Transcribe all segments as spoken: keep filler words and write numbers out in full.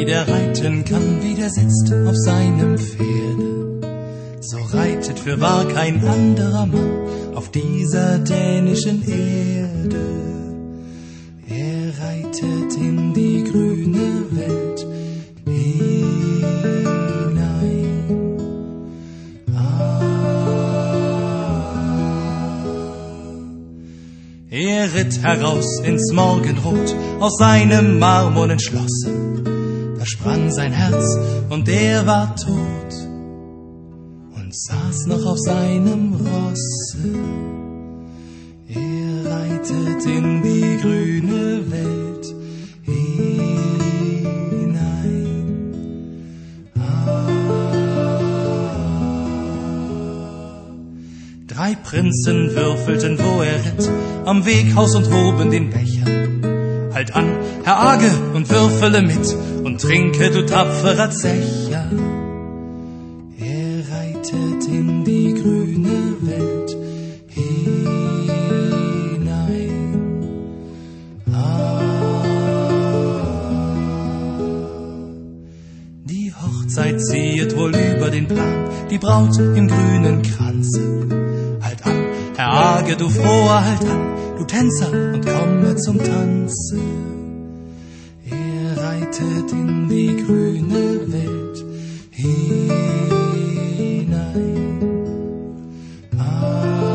wie der reiten kann, wie der sitzt auf seinem Pferde. So reitet fürwahr kein anderer Mann auf dieser dänischen Erde. Er reitet in die grüne Welt hinein. Ah. Er ritt heraus ins Morgenrot aus seinem marmornen Schlosse. Da sprang sein Herz und er war tot und saß noch auf seinem Rosse. Er reitet in die grüne Welt hinein. Ah. Drei Prinzen würfelten, wo er ritt, am Weghaus und hoben den Becher. Halt an, Herr Age, und würfele mit und trinke, du tapferer Zecher. Er reitet in die grüne Welt hinein. Ah. Die Hochzeit ziehet wohl über den Plan, die Braut im grünen Kranze. Halt an, Herr Age, du Froher, halt an, du Tänzer, und komme zum Tanze. Er reitet in die grüne Welt hinein. Ah.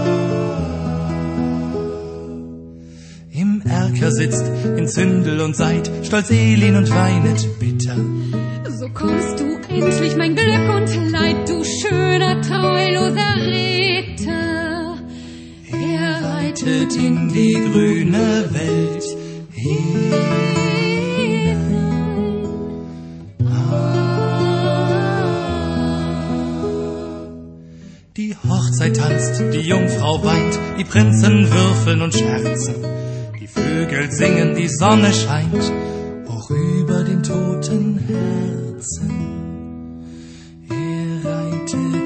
Im Erker sitzt in Zündel und Seid stolz Elin und weinet bitter. So kommst du endlich, mein Glück und Leid, du schöner, treuloser Ritter. Er reitet in die grüne Welt hinein. Ah. Die Hochzeit tanzt, die Jungfrau weint, die Prinzen würfeln und scherzen. Die Vögel singen, die Sonne scheint, hoch über den toten Herzen. Er reitet